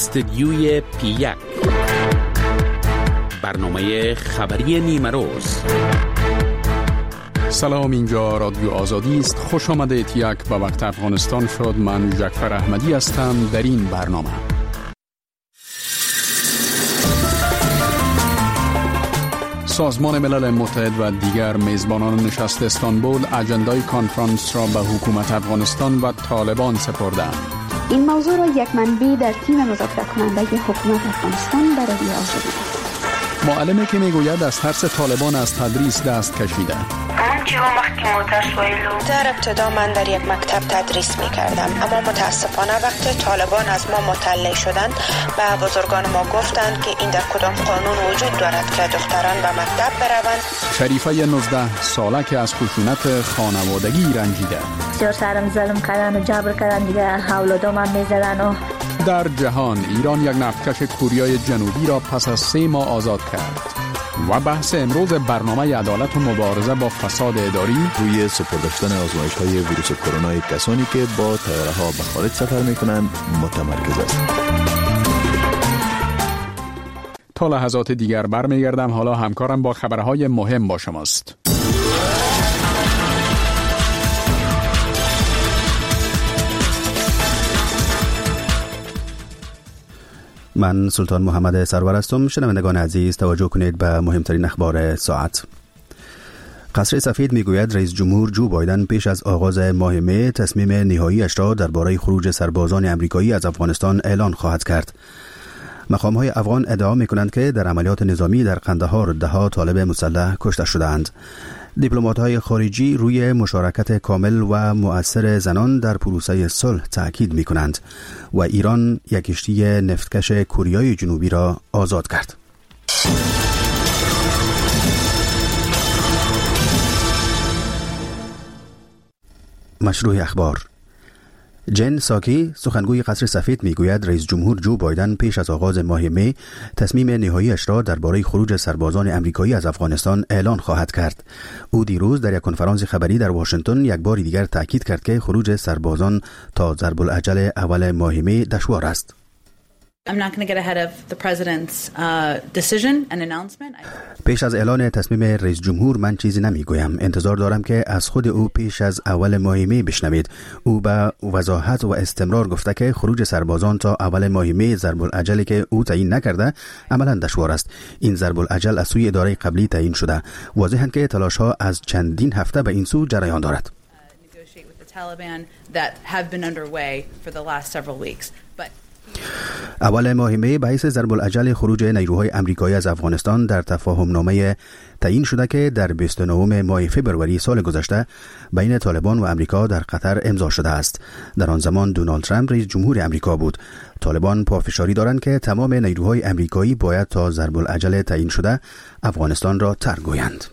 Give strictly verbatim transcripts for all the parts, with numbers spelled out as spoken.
استدیوی پی یک، برنامه خبری نیمه روز. سلام، اینجا رادیو آزادی است. خوش آمدید. یک به وقت افغانستان شد. من جعفر احمدی هستم. در این برنامه سازمان ملل متحد و دیگر میزبانان نشست استانبول اجندای کنفرانس را به حکومت افغانستان و طالبان سپردند. این موضوع را یک منبع در تیم مذاکره کننده حکومت افغانستان برای آزادی است. معلمی که میگوید از ترس طالبان از تدریس دست کشیده. در ابتدا من در یک مکتب تدریس می کردم، اما متاسفانه وقتی طالبان از ما مطلع شدند به بزرگان ما گفتند که این در کدام قانون وجود دارد که دختران به مکتب بروند. شریفه نوزده ساله که از خشونت خانوادگی رنجیده. بسیار سرم ظلم کردن و جبر کردن، دیگه اولادام هم می زدن. و در جهان ایران یک نفتکش کوریای جنوبی را پس از سه ماه آزاد کرد. و بحث امروز برنامه عدالت و مبارزه با فساد اداری روی سپرداشتن آزمایش های ویروس کرونا کسانی که با طیاره ها به خارج سفر می کنند متمرکز است. تا لحظات دیگر برمیگردم. حالا همکارم با خبرهای مهم با شماست. من سلطان محمد سرور هستم. شنوندگان عزیز، توجه کنید به مهمترین اخبار ساعت. قصر سفید میگوید رئیس جمهور جو بایدن پیش از آغاز ماه می تصمیم نهاییش را درباره خروج سربازان آمریکایی از افغانستان اعلان خواهد کرد. مقام‌های افغان ادعا می‌کنند که در عملیات نظامی در قندهار ده‌ها طالب مسلح کشته شدند. دیپلمات‌های خارجی روی مشارکت کامل و مؤثر زنان در پروسه صلح تأکید می‌کنند و ایران یک کشتی نفتکش کوریای جنوبی را آزاد کرد. مشروع اخبار. جن ساکی سخنگوی قصر سفید میگوید رئیس جمهور جو بایدن پیش از آغاز ماه می تصمیم نهاییش را درباره خروج سربازان آمریکایی از افغانستان اعلان خواهد کرد. او دیروز در یک کنفرانس خبری در واشنگتن یک بار دیگر تاکید کرد که خروج سربازان تا ضرب الاجل اول ماه می دشوار است. I'm not going to get ahead of the president's uh, decision and announcement. پیش از اعلان تصمیم رئیس جمهور من چیزی نمیگویم. انتظار دارم که از خود او پیش از اول ماه می بشنوید. او با وضاحت و استمرار گفته که خروج سربازان تا اول ماه می ضرب الاجلی که او تعیین نکرده عملا دشوار است. این ضرب الاجل از سوی اداره قبلی تعیین شده. واضحاً که تلاش ها از چندین هفته به این سو جریان دارد. اول ماه می باعث ضرب الاجل خروج نیروهای آمریکایی از افغانستان در تفاهم نامه تعیین شده که در بیست و نه ماه فوریه سال گذشته بین طالبان و آمریکا در قطر امضا شده است. در آن زمان دونالد ترامپ رئیس جمهور آمریکا بود. طالبان پافشاری دارند که تمام نیروهای آمریکایی باید تا ضرب الاجل تعیین شده افغانستان را ترک گویند.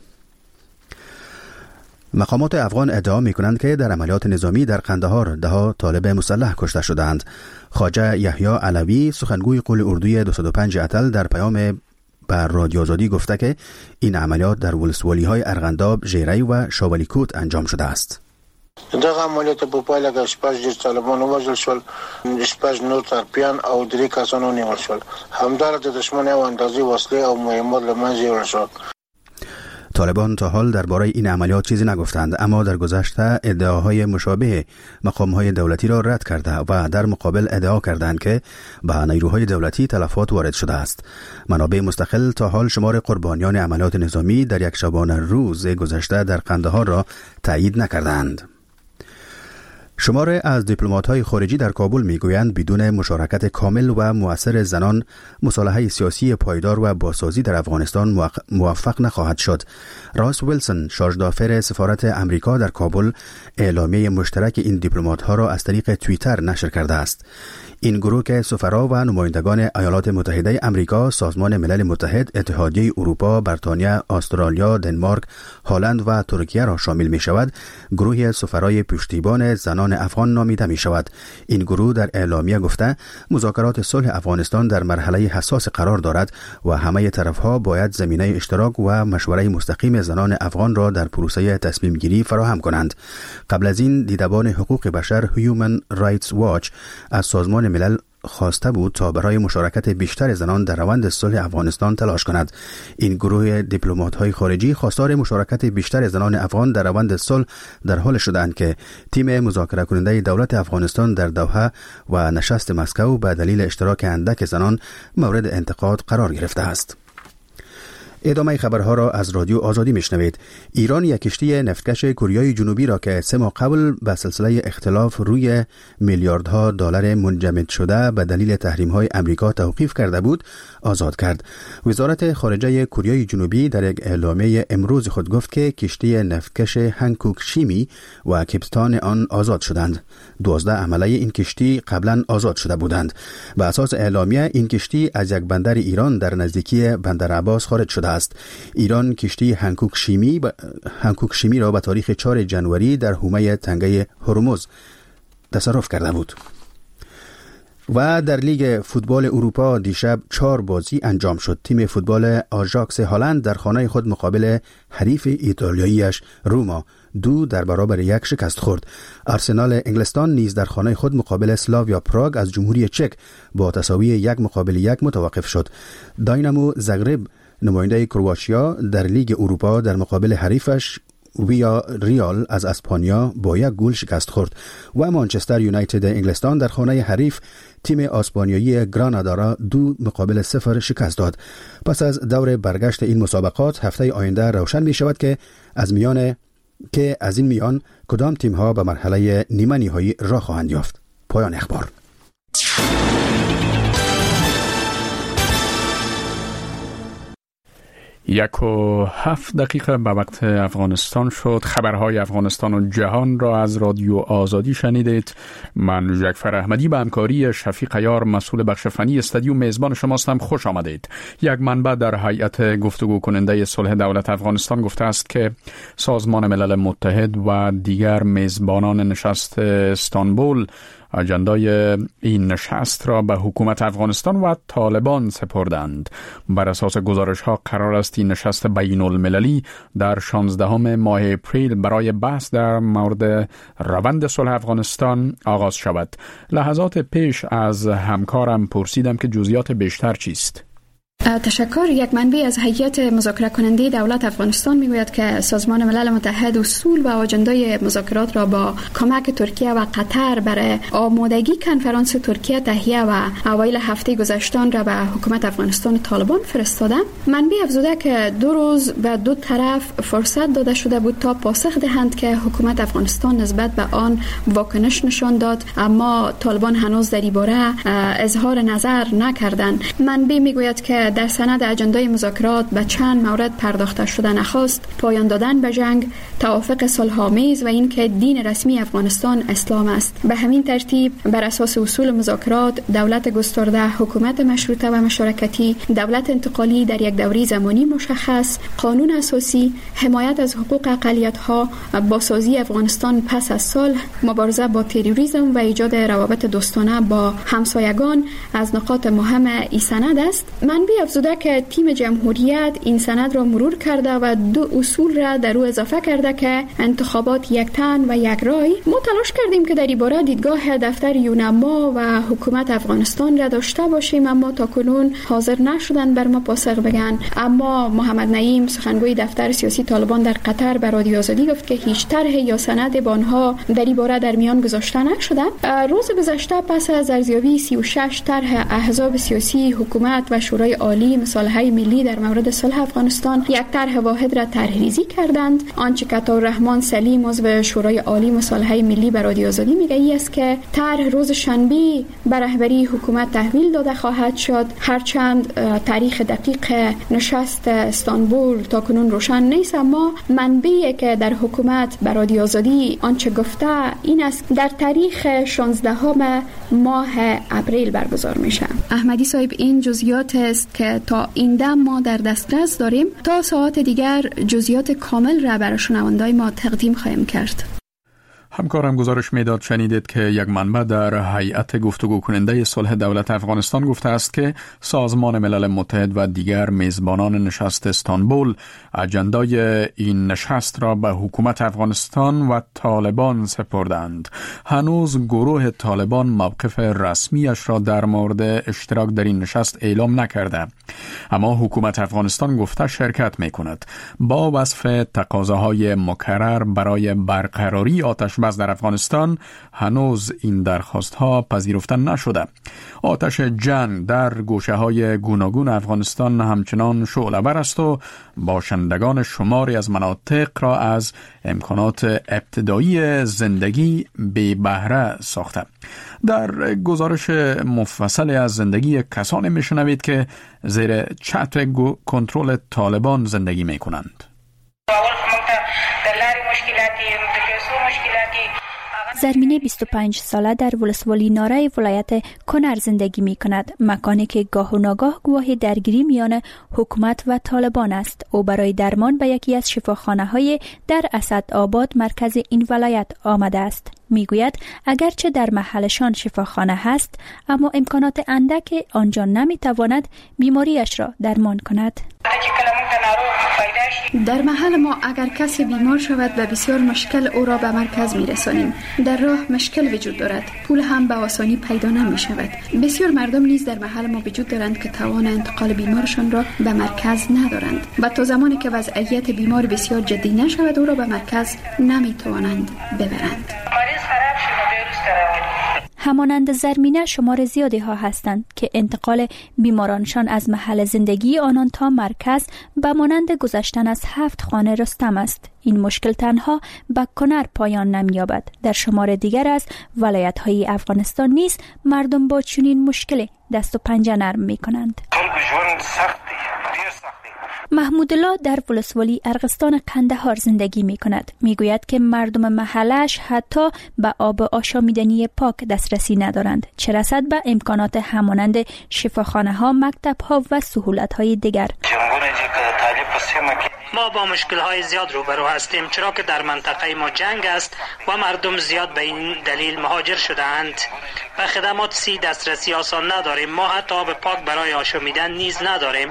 مقامات افغان ادعا می‌کنند که در عملیات نظامی در قندهار ده‌ها طالب مسلح کشته شدند. خواجه یحیی علوی سخنگوی قول اردوی دویست و پنج اتل در پیام بر رادیو آزادی گفته که این عملیات در ولسوالی‌های ارغنداب، ژیری و شاولیکوت انجام شده است. دغه عملیات په پایله کې شپږ جز طالبان وژل شول، شپږ نور ترپیان او درې کسان ونیول شول. همدارد د دشمن او اندازې وسلې او مهمات له منځه یوړل شول. طالبان تا حال درباره این عملیات چیزی نگفتند، اما در گذشته ادعاهای مشابه مقام‌های دولتی را رد کرده و در مقابل ادعا کردند که به نیروهای دولتی تلفات وارد شده است. منابع مستقل تا حال شمار قربانیان عملیات نظامی در یک شبانه روز گذشته در قندهار را تایید نکردند. شماره از دیپلمات‌های خارجی در کابل میگویند بدون مشارکت کامل و مؤثر زنان مصالحه سیاسی پایدار و بازسازی در افغانستان موفق نخواهد شد. راس ویلسون شارژدافر سفارت امریکا در کابل اعلامیه مشترک این دیپلمات‌ها را از طریق توییتر نشر کرده است. این گروه که سفرا و نمایندگان ایالات متحده امریکا، سازمان ملل متحد، اتحادیه اروپا، بریتانیا، استرالیا، دنمارک، هلند و ترکیه را شامل می شود، گروه سفرای پشتیبان زنان افغان نامیده می شود. این گروه در اعلامیه گفته مذاکرات صلح افغانستان در مرحله حساس قرار دارد و همه طرفها باید زمینه اشتراک و مشوره مستقیم زنان افغان را در پروسه تصمیم گیری فراهم کنند. قبل از این دیدبان حقوق بشر هیومن رایتس واچ از سازمان ملل خواسته بود تا برای مشارکت بیشتر زنان در روند صلح افغانستان تلاش کند. این گروه دیپلمات‌های خارجی خواستار مشارکت بیشتر زنان افغان در روند صلح در حال شدند که تیم مذاکره کننده دولت افغانستان در دوحه و نشست مسکو به دلیل اشتراک اندک زنان مورد انتقاد قرار گرفته است. ادامه خبرها را از رادیو آزادی میشنوید. ایران یک کشتی نفتکش کوریای جنوبی را که سه ماه قبل به سلسله اختلاف روی میلیاردها دلار منجمد شده به دلیل تحریم‌های امریکا توقیف کرده بود آزاد کرد. وزارت خارجه کوریای جنوبی در یک اعلامیه امروز خود گفت که کشتی نفتکش هانکوک شیمی و کپتان آن آزاد شدند. دوازده عمله این کشتی قبلا آزاد شده بودند. به اساس اعلامیه این کشتی از یک بندر ایران در نزدیکی بندر عباس خارج شده است. ایران کشتی هانکوک شیمی ب... هانکوک شیمی را به تاریخ چهارم ژانویه در حومه تنگه هرمز تصرف کرده بود. و در لیگ فوتبال اروپا دیشب چهار بازی انجام شد. تیم فوتبال آژاکس هالند در خانه خود مقابل حریف ایتالیاییش روما دو در برابر یک شکست خورد. آرسنال انگلستان نیز در خانه خود مقابل سلاویا پراگ از جمهوری چک با تساوی یک مقابل یک متوقف شد. داینامو زاگرب نماینده کرواتیا در لیگ اروپا در مقابل حریفش ویا ریال از اسپانیا با یک گل شکست خورد و مانچستر یونایتد انگلستان در خانه حریف تیم اسپانیایی گرانادا را دو مقابل صفر شکست داد. پس از دور برگشت این مسابقات هفته آینده روشن می شود که از میان که از این میان کدام تیم ها به مرحله نیمه نهایی راه خواهند یافت. پایان اخبار. یک و هفت دقیقه به وقت افغانستان شد. خبرهای افغانستان و جهان را از رادیو آزادی شنیدید. من جعفر احمدی به همکاری شفیق عیار مسئول بخش فنی استودیو میزبان شماستم. خوش آمدید. یک منبع در هیئت گفتگو کننده صلح دولت افغانستان گفته است که سازمان ملل متحد و دیگر میزبانان نشست استانبول اجندای این نشست را به حکومت افغانستان و طالبان سپردند. بر اساس گزارش ها قرار است این نشست بین المللی در شانزدهم ماه اپریل برای بحث در مورد روند صلح افغانستان آغاز شود. لحظات پیش از همکارم پرسیدم که جزئیات بیشتر چیست. تشکر. یک منبع از هیئت مذاکره کننده دولت افغانستان میگوید که سازمان ملل متحد اصول و آجندای مذاکرات را با کمک ترکیه و قطر برای آمادگی کنفرانس ترکیه تهیه و اوایل هفته گذشتان را به حکومت افغانستان طالبان فرستاده. منبع افزوده که دو روز به دو طرف فرصت داده شده بود تا پاسخ دهند که حکومت افغانستان نسبت به آن واکنش نشان داد، اما طالبان هنوز در این باره اظهار نظر نکردند. منبع میگوید که در سند اجندای مذاکرات به چند مورد پرداخته شده نخست: پایان دادن به جنگ، توافق صلح‌آمیز و اینکه دین رسمی افغانستان اسلام است. به همین ترتیب بر اساس اصول مذاکرات دولت گسترده، حکومت مشروطه و مشارکتی، دولت انتقالی در یک دوره زمانی مشخص، قانون اساسی، حمایت از حقوق اقلیت‌ها، بازسازی افغانستان پس از صلح، مبارزه با تروریسم و ایجاد روابط دوستانه با همسایگان از نقاط مهم این سند است. منبع افزوده که تیم جمهوریت این سند را مرور کرده و دو اصول را در او اضافه کرده که انتخابات یک تن و یک رای. ما تلاش کردیم که در این باره دیدگاه دفتر یونما و حکومت افغانستان را داشته باشیم، اما تاکنون حاضر نشدن بر ما پاسخ بگن. اما محمد نعیم سخنگوی دفتر سیاسی طالبان در قطر به رادیو آزادی گفت که هیچ طرح یا سند با آنها در این باره در میان گذاشته نشده. روز گذشته پس از ارزیابی سی و شش طرح احزاب سیاسی، حکومت و شورای عالی مصالحه ملی در مورد صلح افغانستان، یک طرح واحد را طرح‌ریزی کردند. آنچه که عطاالرحمن سلیم عضو شورای عالی مصالحه ملی به رادیو آزادی میگه ای است که طرح روز شنبه به رهبری حکومت تحویل داده خواهد شد. هرچند تاریخ دقیق نشست استانبول تاکنون روشن نیست، اما منبعی که در حکومت به رادیو آزادی آنچه گفته این است در تاریخ شانزدهم ماه اپریل برگزار میشه. احمدی صاحب، این جزئیات است که تا این دم ما در دسترس داریم. تا ساعت دیگر جزئیات کامل را برای شنوندگان ما تقدیم خواهیم کرد. همکارم گزارش میداد شنیدید که یک منبع در هیئت گفتگو کننده صلح دولت افغانستان گفته است که سازمان ملل متحد و دیگر میزبانان نشست استانبول اجندای این نشست را به حکومت افغانستان و طالبان سپردند. هنوز گروه طالبان موقف رسمیش را در مورد اشتراک در این نشست اعلام نکرده، اما حکومت افغانستان گفته شرکت میکند. با وصف تقاضاهای مکرر برای برقراری آتش بس در افغانستان هنوز این درخواست ها پذیرفته نشده. آتش جنگ در گوشه های گوناگون افغانستان همچنان شعله‌ور است و باشندگان شماری از مناطق را از امکانات ابتدایی زندگی بی بهره ساخته. در گزارش مفصل از زندگی کسانی میشنوید که زیر چتر کنترل طالبان زندگی میکنند. زرمینه بیست و پنج ساله در ولسوالی ناره ولایت کنر زندگی می کند، مکانی که گاه و ناگاه گواه درگیری میان حکومت و طالبان است. او برای درمان به یکی از شفاخانه های در اسدآباد مرکز این ولایت آمده است. میگوید اگرچه در محلشان شفاخانه هست، اما امکانات اندک آنجا نمیتواند بیماریش را درمان کند. در محل ما اگر کسی بیمار شود و بسیار مشکل او را به مرکز میرسانیم. در راه مشکل وجود دارد، پول هم به آسانی پیدا نمی شود. بسیار مردم نیز در محل ما وجود دارند که توان انتقال بیمارشان را به مرکز ندارند و تا زمانی که وضعیت بیمار بسیار جدی نشود او را به مرکز نمی توانند ببرند. همانند زرمینه شمار زیادی ها هستند که انتقال بیمارانشان از محل زندگی آنان تا مرکز به مانند گذشتن از هفت خانه رستم است. این مشکل تنها به کنر پایان نمی‌یابد. در شمار دیگر از ولایت‌های افغانستان نیز مردم با چنین مشکلی دست و پنجه نرم می‌کنند. محمود الله در ولسوالی ارغستان قندهار زندگی می کند. می گوید که مردم محلش حتی به آب آشامیدنی پاک دسترسی ندارند، چه رسد به امکانات همانند شفاخانه ها، مکتب ها و سهولت های دیگر. ما با مشکل های زیاد روبرو هستیم، چرا که در منطقه ما جنگ است و مردم زیاد به این دلیل مهاجر شده‌اند. به خدمات سی دسترسی آسان نداریم. ما حتی آب پاک برای آشامیدن نیز نداریم.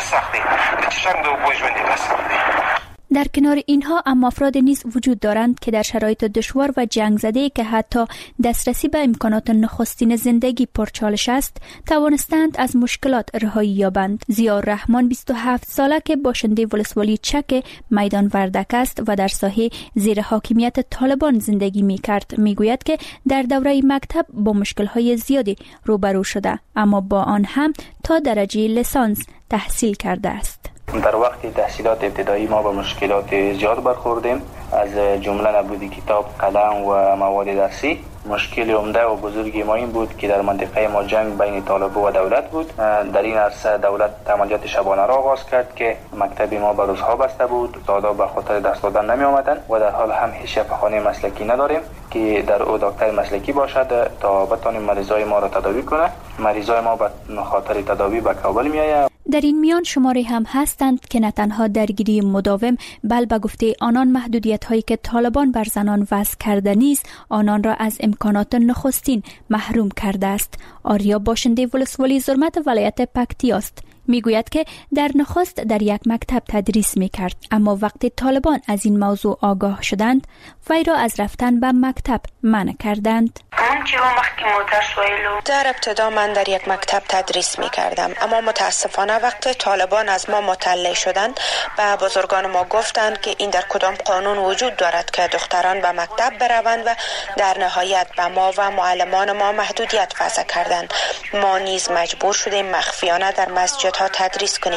در کنار اینها اما افراد نیز وجود دارند که در شرایط دشوار و جنگ زده که حتی دسترسی به امکانات نخستین زندگی پرچالش است، توانستند از مشکلات رهایی یابند. ضیاءالرحمن بیست و هفت ساله که باشنده ولسوالی چک میدان وردک است و در ساحه زیر حاکمیت طالبان زندگی می کرد، می گوید که در دوره مکتب با مشکل‌های زیادی روبرو شده، اما با آن هم تا درجه لیسانس تحصیل کرده است. در وقت تحصیلات ابتدایی ما با مشکلات زیاد برخوردیم، از جمله نبود کتاب، قلم و مواد درسی. مشکل عمده و بزرگی ما این بود که در منطقه ما جنگ بین طالب و دولت بود. در این عرصه دولت عملیات شبانه را آغاز کرد که مکتب ما به روزها بسته بود، استادا به خاطر درس دادن نمی آمدن و در حال هم هیچ شفاخانه مسلکی نداریم که در او دکتر مسلکی باشد تا بتوانیم مریضای ما را تداوی کنه. مریضای ما به خاطر تداوی به کابل می آید. در این میان شماری هم هستند که نه تنها درگیری مداوم، بل به گفته آنان محدودیت هایی که طالبان بر زنان وضع کرده نیز آنان را از امکانات نخستین محروم کرده است. آریا باشنده ولسوالی زرمت ولایت پکتیا است. میگوید که در نخست در یک مکتب تدریس میکرد، اما وقتی طالبان از این موضوع آگاه شدند وی را از رفتن به مکتب منع کردند. در ابتدا من در یک مکتب تدریس می کردم، اما متاسفانه وقتی طالبان از ما مطلع شدند به بزرگان ما گفتند که این در کدام قانون وجود دارد که دختران به مکتب بروند و در نهایت به ما و معلمان ما محدودیت وضع کردند. ما نیز مجبور شدیم مخفیانه در مسجدها تدریس کنیم.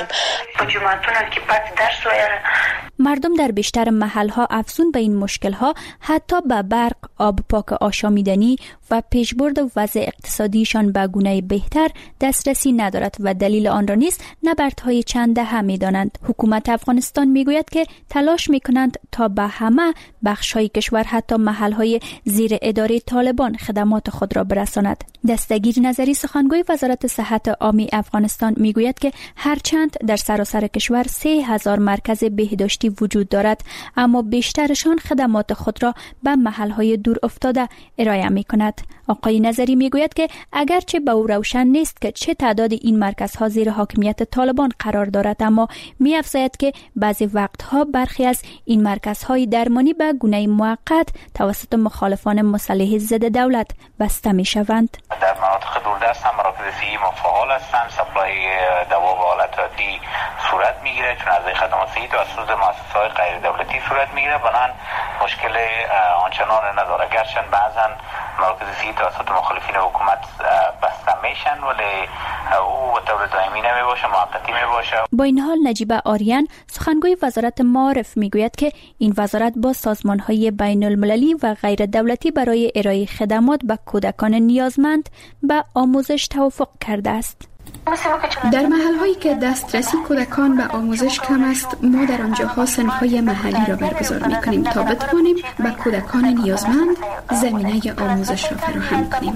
مردم در بیشتر محلها افزون به این مشکلها حتی به برق، آب پاک آشامیدنی و پیشبرد وضع اقتصادیشان به گونه بهتر دسترسی ندارد و دلیل آن را نیز نبردهای چند دهه می‌دانند. حکومت افغانستان میگوید که تلاش می‌کنند تا به همه بخش‌های کشور حتی محل‌های زیر اداره طالبان خدمات خود را برساند. دستگیر نظری سخنگوی وزارت صحت عامه افغانستان میگوید که هرچند در سراسر کشور سه هزار مرکز بهداشتی دولتی وجود دارد، اما بیشترشان خدمات خود را به محلهای دور افتاده ارائه می کند. آقای نظری می گوید که اگرچه به او روشن نیست که چه تعداد این مرکزها زیر حاکمیت طالبان قرار دارد، اما می افزاید که بعضی وقتها برخی از این مرکزهای درمانی به گونه موقت توسط مخالفان مسلح ضد دولت بسته می شوند. در مناطق دوردست هم مراکز صحی فعال هستند، سپلای دوا و آلات عادی صورت میگیره، چون از خدمات صحی توسط مؤسسه‌های غیر دولتی صورت میگیره، بنابراین مشکل آنچنان نداره. گرچند بعضا مراکز صحی توسط مخالفین حکومت بسته میشن، ولی او به طور دائمی نمیباشه، موقتی میباشه. با این حال نجیب آریان سخنگوی وزارت معارف میگوید که این وزارت با سازمان‌های بین المللی و غیر دولتی برای ارائه خدمات به کودکان نیازمند به آموزش توافق کرده است. در محل‌هایی که دسترسی کودکان به آموزش کم است، ما در آنجاها صنف‌های محلی را برگزار می‌کنیم تا بتوانیم به کودکان نیازمند زمینه آموزش را فراهم کنیم.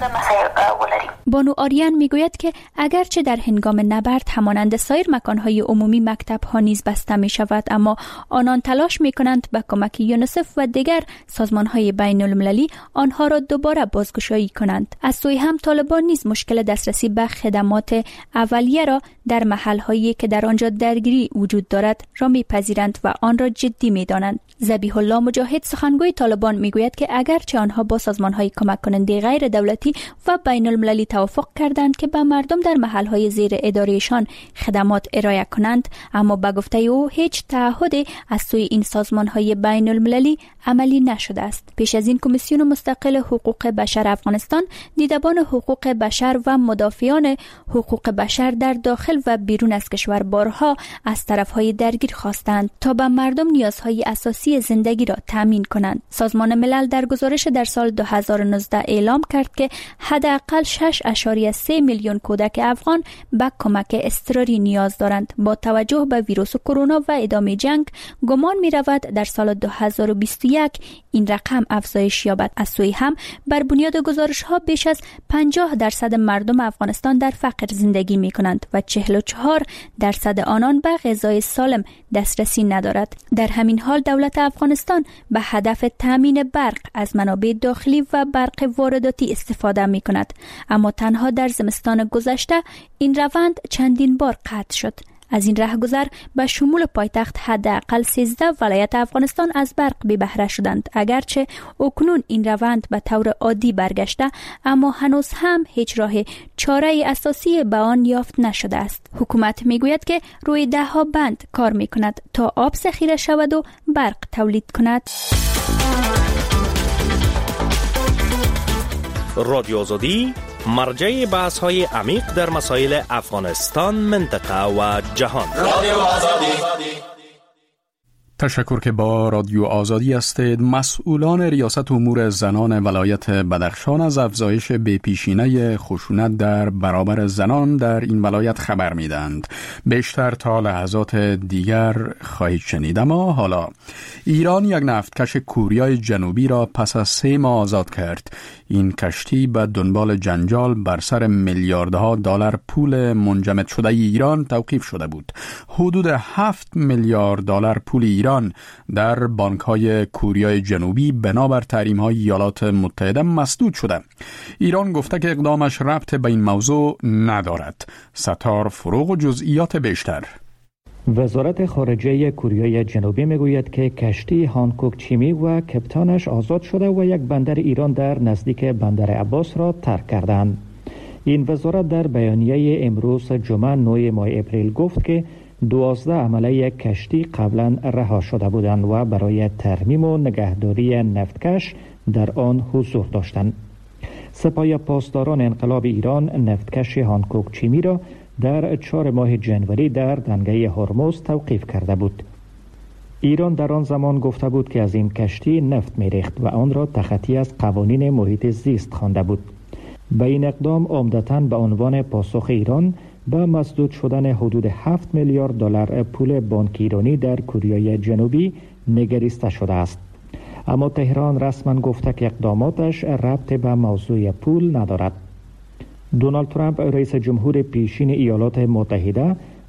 بانو آریان میگوید که اگرچه در هنگام نبرد همانند سایر مکان‌های عمومی مکتب‌ها نیز بسته می‌شود، اما آنان تلاش می‌کنند به کمک یونیسف و دیگر سازمان‌های بین المللی آنها را دوباره بازگشایی کنند. از سوی هم طالبان نیز مشکل دسترسی به خدمات اولیه را در محل‌هایی که در آنجا درگیری وجود دارد را می‌پذیرند و آن را جدی می‌دانند. ذبیح الله مجاهد سخنگوی طالبان میگوید که اگرچه آنها با سازمان‌های کمک کننده غیر دولتی و بین المللی توافق کردند که به مردم در محل‌های زیر ادارهشان خدمات ارائه کنند، اما به گفته او هیچ تعهدی از سوی این سازمان‌های بین المللی عملی نشده است. پیش از این کمیسیون مستقل حقوق بشر افغانستان دیدبان حقوق بشر و مدافعان حقوق بشر در داخل و بیرون از کشور بارها از طرف‌های درگیر خواستند تا به مردم نیازهای اساسی زندگی را تامین کنند. سازمان ملل در گزارش در سال دو هزار و نوزده اعلام کرد که حداقل شش ممیز سه میلیون کودک افغان به کمک اضطراری نیاز دارند. با توجه به ویروس کرونا و ادامه جنگ، گمان می رود در سال دو هزار و بیست و یک این رقم افزایش یابد. از سوی هم بر بنیاد گزارش ها بیش از پنجاه درصد مردم افغانستان در فقر زندگی می کنند و چهل و چهار درصد آنان به غذای سالم دسترسی ندارد. در همین حال دولت افغانستان به هدف تامین برق از منابع داخلی و برق وارداتی استفاده می کند، اما تنها در زمستان گذشته این روند چندین بار قطع شد. از این رهگذر به شمول پایتخت حداقل سیزده ولایت افغانستان از برق بی بهره شدند. اگرچه اکنون این روند به طور عادی برگشته، اما هنوز هم هیچ راه چاره اساسی به آن یافت نشده است. حکومت میگوید که روی ده ها بند کار می کند تا آب ذخیره شود و برق تولید کند. رادیو آزادی مرجع بحث های عمیق در مسائل افغانستان، منطقه و جهان. رادیو آزادی. تشکر که با رادیو آزادی هستید. مسئولان ریاست امور زنان ولایت بدخشان از افزایش بی‌پیشینه خشونت در برابر زنان در این ولایت خبر میدند. بیشتر تا لحظات دیگر خواهید شنید. اما حالا ایران یک نفتکش کوریای جنوبی را پس از سه ماه آزاد کرد. این کشتی به دنبال جنجال بر سر میلیاردها دلار پول منجمد شده ایران توقیف شده بود. حدود هفت میلیارد دلار پول ایران در بانک‌های کوریای جنوبی بنابر تحریم‌های ایالات متحده مسدود شده. ایران گفته که اقدامش ربط به این موضوع ندارد. ستار فروغ و جزئیات بیشتر. وزارت خارجه کوریای جنوبی میگوید که کشتی هانکوک چیمی و کپتانش آزاد شده و یک بندر ایران در نزدیک بندر عباس را ترک کردند. این وزارت در بیانیه امروز جمعه نه ماه اپریل گفت که دوازده عمله یک کشتی قبلا رها شده بودند و برای ترمیم و نگهداری نفتکش در آن حضور داشتند. سپاه پاسداران انقلاب ایران نفتکش هانکوک چیمی را در چهار ماه جنوری در دنگه هرمز توقیف کرده بود. ایران در آن زمان گفته بود که از این کشتی نفت می‌ریخت و آن را تخطی از قوانین محیط زیست خوانده بود. به این اقدام عمدتاً به عنوان پاسخ ایران به مسدود شدن حدود هفت میلیارد دلار پول بانک ایرانی در کوریای جنوبی نگریسته شده است. اما تهران رسما گفته که اقداماتش ربط به موضوع پول ندارد. دونالد ترامپ رئیس جمهور پیشین ایالات متحده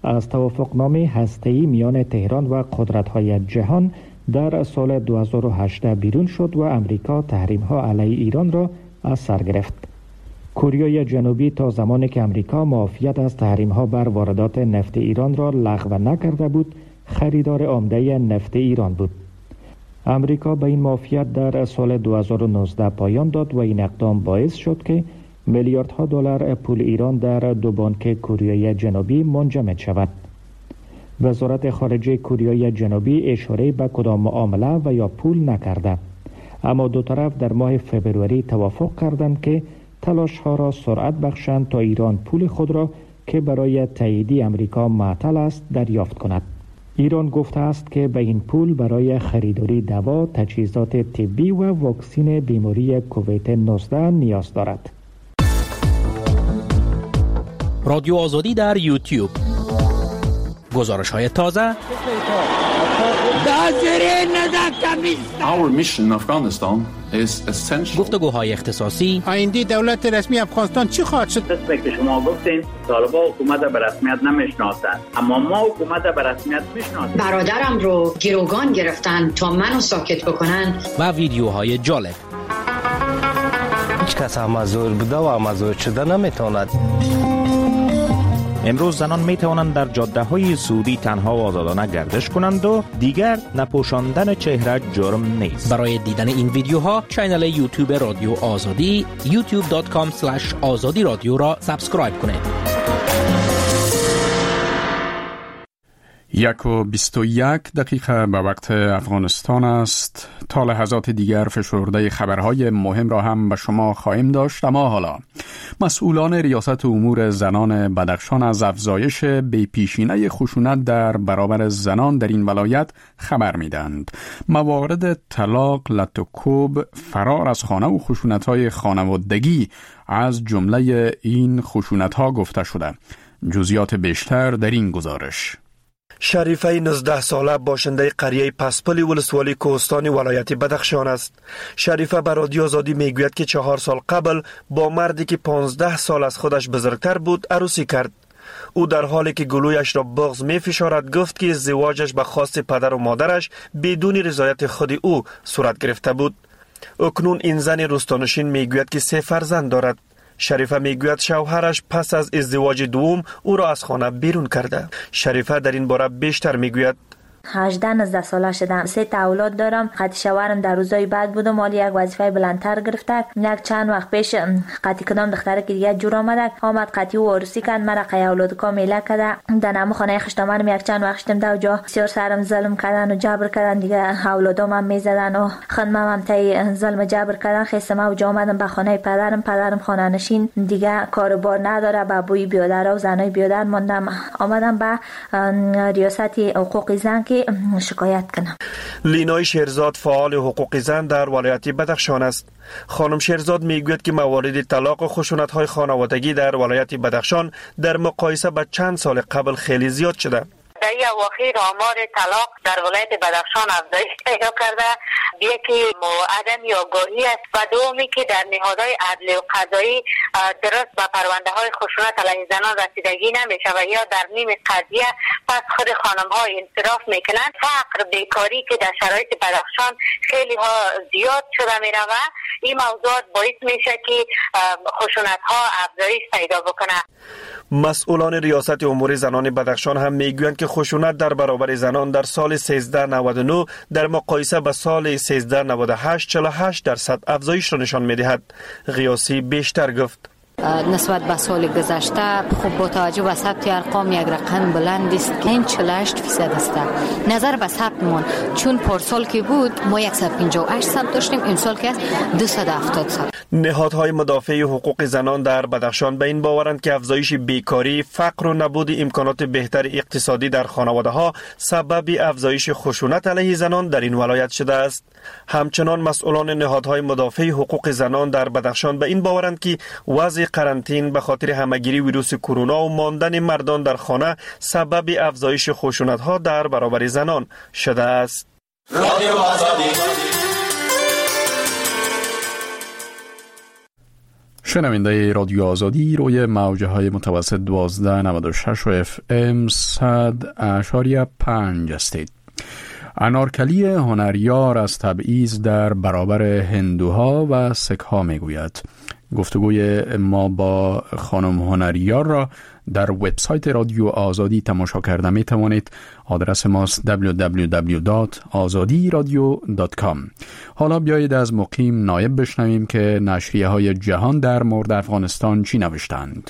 از توافقنامه هسته‌ای میان تهران و قدرت‌های جهان در سال دو هزار و هجده بیرون شد و امریکا تحریم‌ها علیه ایران را از سر گرفت. کره جنوبی تا زمانی که امریکا معافیت از تحریم‌ها بر واردات نفت ایران را لغو نکرده بود، خریدار عمده نفت ایران بود. امریکا به این معافیت در سال دو هزار و نوزده پایان داد و این اقدام باعث شد که میلیاردها دلار پول ایران در دو بانک کره جنوبی منجمد شود. وزارت خارجه کره جنوبی اشاره به کدام معامله و یا پول نکرده، اما دو طرف در ماه فبروری توافق کردند که تلاش ها را سرعت بخشند تا ایران پول خود را که برای تاییدی امریکا معطل است دریافت کند. ایران گفته است که به این پول برای خریداری دوا، تجهیزات طبی و واکسن بیماری کووید نوزده نیاز دارد. رادیو آزادی در یوتیوب. گزارش های تازه. Our mission in Afghanistan is essential. گفتگوهای اختصاصی. آینده دولت رسمی افغانستان چی خواهد شد؟ قسمی که شما گفتین طالبان حکومت به رسمیت نمیشناسند، اما ما حکومت به رسمیت میشناسیم. برادرم رو گروگان گرفتن تا منو ساکت بکنن. و ویدیوهای جالب. هیچ کس مزور بوده و مزور شده نمیتواند. امروز زنان می توانند در جاده های سعودی تنها و آزادانه گردش کنند و دیگر نپوشاندن چهره جرم نیست. برای دیدن این ویدیوها کانال یوتیوب رادیو آزادی یوتیوب دات کام اسلش آزادی رادیو را سابسکرایب کنید. یک و بیست و یک دقیقه به وقت افغانستان است. تا لحظات دیگر فشرده خبرهای مهم را هم به شما خواهیم داشت، اما حالا مسئولان ریاست امور زنان بدخشان از افزایش بی‌پیشینه خشونت در برابر زنان در این ولایت خبر می‌دهند. موارد طلاق، لط و کوب، فرار از خانه و خشونت‌های خانوادگی از جمله این خشونت‌ها گفته شده. جزئیات بیشتر در این گزارش. شریفه نوزده ساله باشنده قریه پسپلی ولسوالی کوهستانی ولایت بدخشان است. شریفه به رادیو آزادی میگوید که چهار سال قبل با مردی که پانزده سال از خودش بزرگتر بود عروسی کرد. او در حالی که گلویش را بغض می فشارد گفت که ازدواجش به خواست پدر و مادرش بدون رضایت خود او صورت گرفته بود. اکنون این زن روستانشین میگوید که سه فرزند دارد. شریفه میگوید شوهرش پس از ازدواج دوم او را از خانه بیرون کرده. شریفه در این باره بیشتر میگوید. هجده نوزده ساله شدم، سه تا اولاد دارم. قطعی شوهرم در روزای بعد بود و مالی یک وظیفه بلندتر گرفته. یک چند وقت پیش قطعی کدام دختره که دیگه جور آمده آمد قطعی و عروسی کرد، مرا قی اولاد کامیله کرده. در نمو خانه خشتامانم یک چند وقت شدم در جا بسیار سرم ظلم کردن و جبر کردن، دیگه اولادام هم میزدن و خانمم هم تای ظلم جبر کردن. خستم و جا آمدم به خانه پدرم. پدرم خانه نشین دیگه کاروبار نداره، با بوی بیادر و زنای بیادر ماندم. آمدم به ریاست حقوق زن شکایت کنم. لینای شیرزاد فعال حقوق زن در ولایت بدخشان است. خانم شیرزاد میگوید که موارد طلاق و خشونت‌های خانوادگی در ولایت بدخشان در مقایسه با چند سال قبل خیلی زیاد شده. در این اواخر آمار طلاق در ولایت بدخشان افزایش پیدا کرده. یکی عدم آگاهی است و دومی که در نهادهای عدلی و قضایی درست به پرونده های خشونت علیه زنان رسیدگی نمیشه و یا در نیم قضیه پس خود خانم ها انصراف میکنند. فقر، بیکاری که در شرایط بدخشان خیلی ها زیاد شده میره و این موضوعات باعث میشه که خشونت ها افزایش پیدا بکنه. مسئولان ریاست امور زنان بدخشان هم میگویند که خشونت در برابر زنان در سال سیزده نود و نه در مقایسه با سال سیزده نود و هشت چهل و هشت درصد افزایش را نشان میدهد. غیاسی بیشتر گفت. نسبت به سال گذشته خب با توجه به ثبت ارقام یک رقم بلند است که این چهل و هشت فیصد است. نظر به ثبتمون چون پارسال که بود ما صد و پنجاه و هشت ثبت داشتیم، این سال که است دویست و هفتاد ثبت. نهادهای مدافع حقوق زنان در بدخشان به این باورند که افزایش بیکاری، فقر و نبود امکانات بهتر اقتصادی در خانواده ها سبب افزایش خشونت علیه زنان در این ولایت شده است. همچنان مسئولان نهادهای مدافع حقوق زنان در بدخشان به این باورند که وضع قرنطین به خاطر همهگیری ویروس کرونا و ماندن مردان در خانه سبب افزایش خشونت ها در برابر زنان شده است. رادیو آزادی. شنونده رادیو آزادی روی موجه های متوسط دوازده نود و شش و اف ام صد اشاری پنج هستید. انارکلی هنریار از تبعیض در برابر هندوها و سکها می گوید. گفتگوی ما با خانم هنریار را در وبسایت رادیو آزادی تماشا کرده می توانید. آدرس ماست دبلیو دبلیو دبلیو دات آزادی رادیو دات کام. حالا بیایید از مقیم نایب بشنویم که نشریه های جهان در مورد افغانستان چی نوشتند.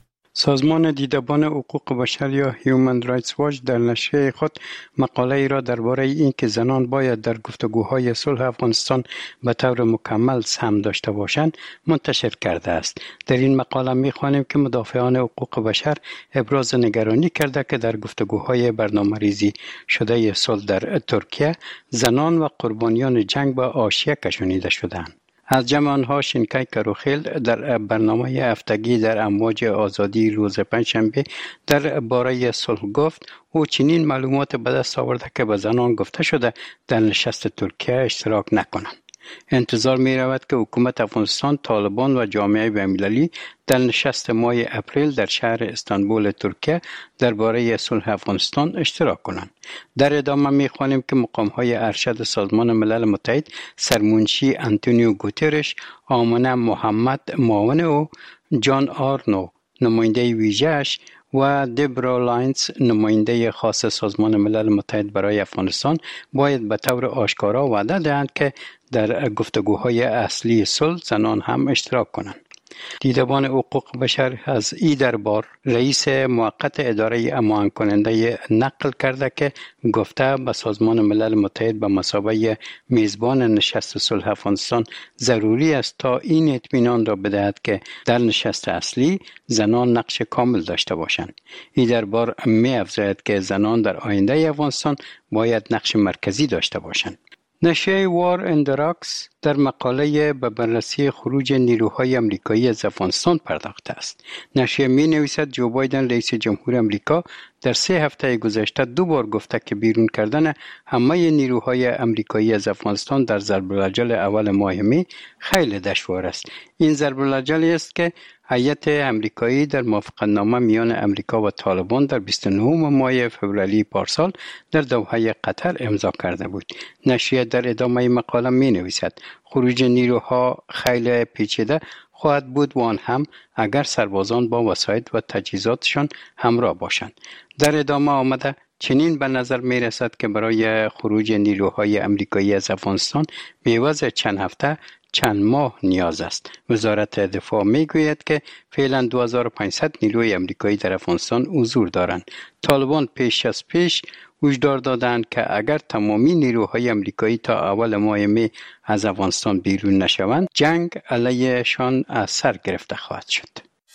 سازمان دیدبان حقوق بشر یا هیومن رایتس واچ در نشریه خود مقاله ای را درباره اینکه زنان باید در گفتگوهای صلح افغانستان به طور مکمل سهم داشته باشند منتشر کرده است. در این مقاله می‌خوانیم که مدافعان حقوق بشر ابراز نگرانی کرده که در گفتگوهای برنامه‌ریزی شده صلح در ترکیه زنان و قربانیان جنگ به حاشیه کشانیده شدند. از جمع آنها شینکای کروخیل در برنامه هفتگی در امواج آزادی روز پنجشنبه در باره صلح گفت. او چنین معلومات به دست آورده که به زنان گفته شده در نشست ترکیه اشتراک نکنند. انتظار می رود که حکومت افغانستان، طالبان و جامعه بین‌المللی در نشست ماه اپریل در شهر استانبول ترکیه درباره صلح افغانستان اشتراک کنند. در ادامه می خوانیم که مقام‌های ارشد سازمان ملل متحد سرمنشی انتونیو گوترش، آمنه محمد معاون او، جان آرنو نماینده ویژه‌اش و دبرا لاینز نماینده خاص سازمان ملل متحد برای افغانستان باید به طور آشکارا وعده دهند که در گفتگوهای اصلی صلح زنان هم اشتراک کنند. دیدبان حقوق بشر از ای دربار رئیس موقت اداره امان کننده نقل کرده که گفته به سازمان ملل متحد به مثابه میزبان نشست صلح افغانستان ضروری است تا این اطمینان را بدهد که در نشست اصلی زنان نقش کامل داشته باشند. ای دربار می افزاید که زنان در آینده افغانستان باید نقش مرکزی داشته باشند. نشریه وار اند راکس در مقاله به بررسی خروج نیروهای امریکایی از افغانستان پرداخته است. نشریه می نویسد جو بایدن رئیس جمهور امریکا در سه هفته گذشته دو بار گفته که بیرون کردن همه نیروهای امریکایی از افغانستان در ضرب الاجل اول ماه می خیلی دشوار است. این ضرب الاجل است که هیئت امریکایی در موافقتنامه میان امریکا و طالبان در بیست و نهم ماه فوریه پارسال در دوحه قطر امضا کرده بود. نشریه در ادامه مقاله می نویسد خروج نیروها خیلی پیچیده خواهد بود و آن هم اگر سربازان با وسایل و تجهیزاتشان همراه باشند. در ادامه آمده چنین به نظر می رسد که برای خروج نیروهای امریکایی از افغانستان به عوض چند هفته چند ماه نیاز است. وزارت دفاع می گوید که فعلا دو هزار و پانصد نیروی امریکایی در افغانستان حضور دارند. طالبان پیش از پیش هشدار دادند که اگر تمامی نیروهای امریکایی تا اول ماه می از افغانستان بیرون نشوند، جنگ علیهشان از سر گرفته خواهد شد.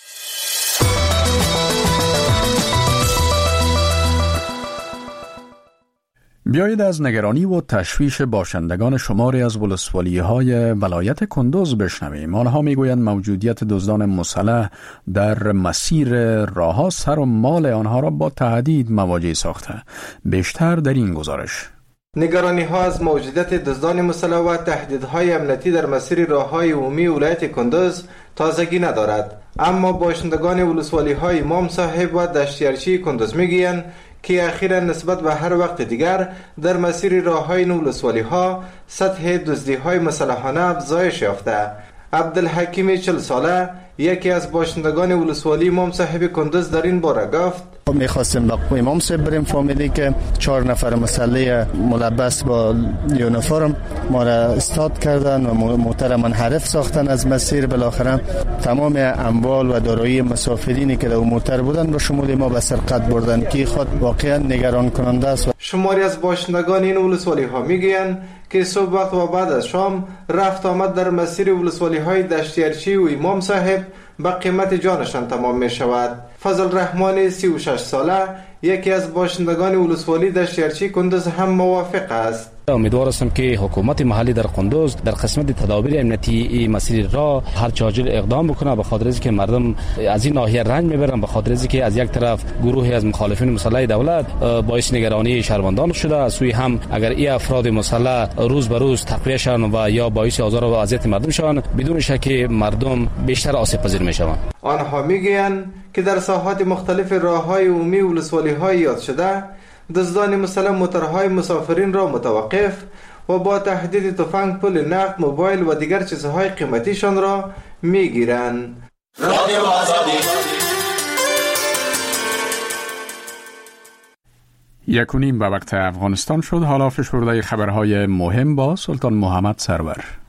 بیایید از نگرانی و تشویش باشندگان شماری از ولسوالی‌های ولایت کندوز بشنویم. آنها میگویند موجودیت دزدان مسلح در مسیر راه‌ها سر و مال آنها را با تهدید مواجه ساخته. بیشتر در این گزارش. نگرانی ها از موجودیت دزدان مسلح و تهدیدهای امنیتی در مسیر راه‌های عمومی ولایت کندوز تازگی ندارد، اما باشندگان ولسوالی‌های امام صاحب و دشتیارچی کندوز میگویند که اخیراً نسبت به هر وقت دیگر در مسیر راه‌های ولسوالی‌ها سطح دزدی‌های مسلحانه افزایش یافته. عبدالحکیم چهل ساله یکی از باشندگان ولسوالی امام صاحب کندوز در این باره گفت میخواستیم با امام صاحب بریم، فهمیدیم که چهار نفر مسلح ملبس با یونیفرم ما را استاد کردن و موتر منحرف ساختن از مسیر. بالاخره تمام اموال و دارایی مسافرینی که در موتر بودن به شمول ما به سرقت بردن که خود واقعا نگران کننده است. شماری از باشندگان این ولسوالی ها میگویند که صبح وقت و بعد از شام رفت آمد در مسیر ولسوالی های دشتیارچی و امام صاحب به قیمت جانشان تمام می شود. فضل رحمان سی و شش ساله یکی از باشندگان ولسوالی دشتیارچی کندوز هم موافق است. امیدوار هستم که حکومت محلی در قندوز در قسمت تدابیر امنیتی مسیر را هر چاجل اقدام بکنه، به خاطر اینکه مردم از این ناحیه رنج میبرن، به خاطر اینکه از یک طرف گروهی از مخالفین مسلح دولت باعث نگرانی شهروندان شده، از سوی هم اگر این افراد مسلح روز به روز تقویه شوند و یا باعث آزار و اذیت مردم شوند، بدون شک مردم بیشتر آسیب پذیر میشوند. آنها میگویند که در ساحات مختلف راههای عمومی و ولسوالی‌های یاد شده دزدان مسلح موتورهای مسافرین را متوقف و با تهدید تفنگ، پول نقد، موبایل و دیگر چیزهای قیمتیشان را میگیرند. رادیو آزادی. یک و نیم به وقت افغانستان شد. حالا فشرده خبرهای مهم با سلطان محمد سرور.